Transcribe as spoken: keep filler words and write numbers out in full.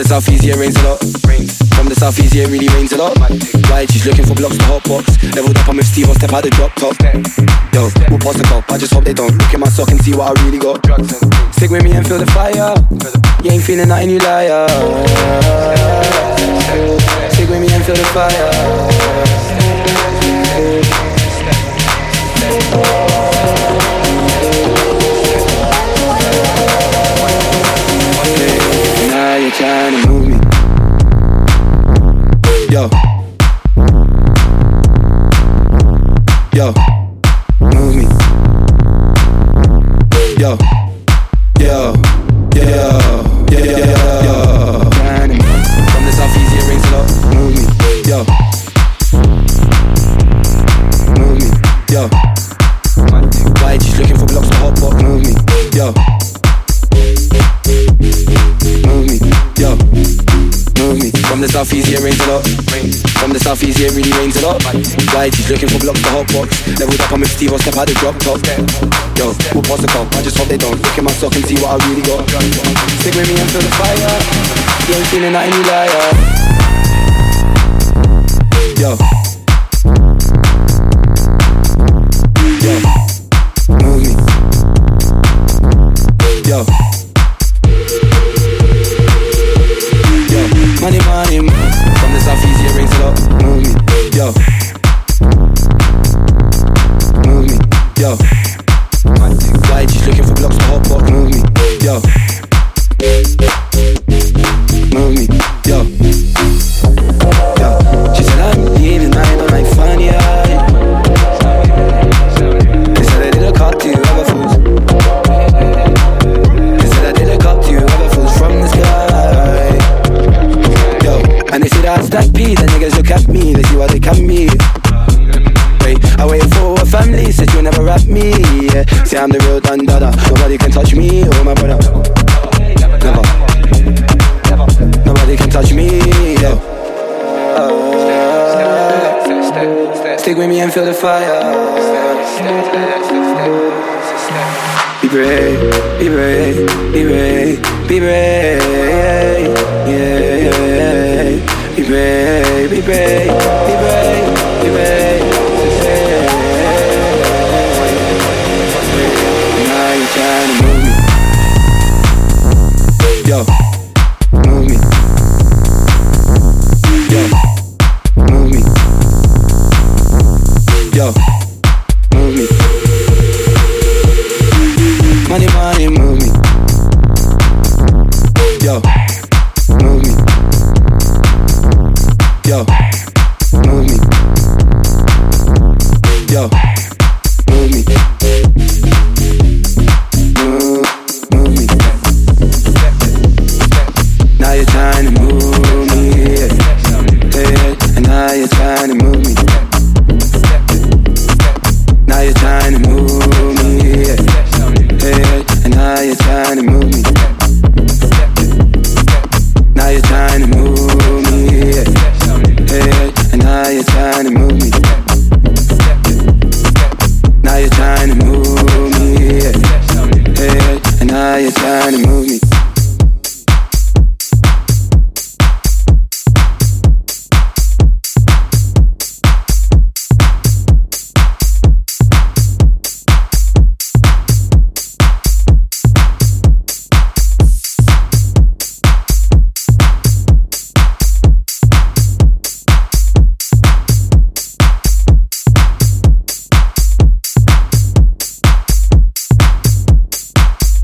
the southeast, yeah, rains a lot. From the southeast, yeah, it really rains a lot. Right, she's looking for blocks to hot box. Leveled up, I'm with Steve, I'll step out the drop top. Yo, we'll pass the cup, I just hope they don't look at my sock and see what I really got. Stick with me and feel the fire. You ain't feeling nothing, you liar. Stick with me and feel the fire. Now you're trying to move me. Yo. Yo. Move me. Yo. Yo. Yo. Yo. Yo. Yo. Trying to move. From the southeast, it rings a lot. Move me. Yo. Move me. Yo. Why she's looking for blocks to hot pot? Move me. Yo. Move me, yo, move me. From the southeast, yeah, rains a lot. From the southeast, yeah, it really rains a lot. Why she's looking for blocks to hot box. Leveled up, I'm with Steve, I'll step out the drop top. Yo, we'll pass the cup, I just hope they don't look at my sock and see what I really got. Stick with me and feel the fire. You ain't feeling that, you liar. Yo. Yo. Move me. Yo. Money, money, money. From the southeast, yeah, rains a lot. Move me, yo. Move me, yo. Why she's looking for blocks to hot pot? Move me, yo. Move me, yo. Yo. She said I'm leaving, I don't like funny eyes. They said I did a cut to you, other fools. They said I did a cut to you, other fools from the sky. And they say that I stack peas and niggas look at me, they see what they can be. Wait, I wait for a family, said you'll never rap me, yeah. Say I'm the real Don Dada, nobody can touch me, oh my brother. Never, nobody can touch me, yeah. uh, Stick with me and feel the fire. Be brave, be brave, be brave, be brave, yeah, yeah. Be brave, be brave, be brave, be brave, now you're trying to move me. Yo, move me. Yo, move me. Yo, move me. Money, money, move me. Yo, move me. Yo, move me. Yo, move me. Move, move me. Now you're trying to move me, yeah. Hey, and now you're trying to move me. Now you're trying to move me, yeah. Hey, and now you're trying to move me. Now you're trying to move me, yeah. Hey, and now you're trying to move me. Now you're trying to move me, yeah. Hey, and now you're trying to move me.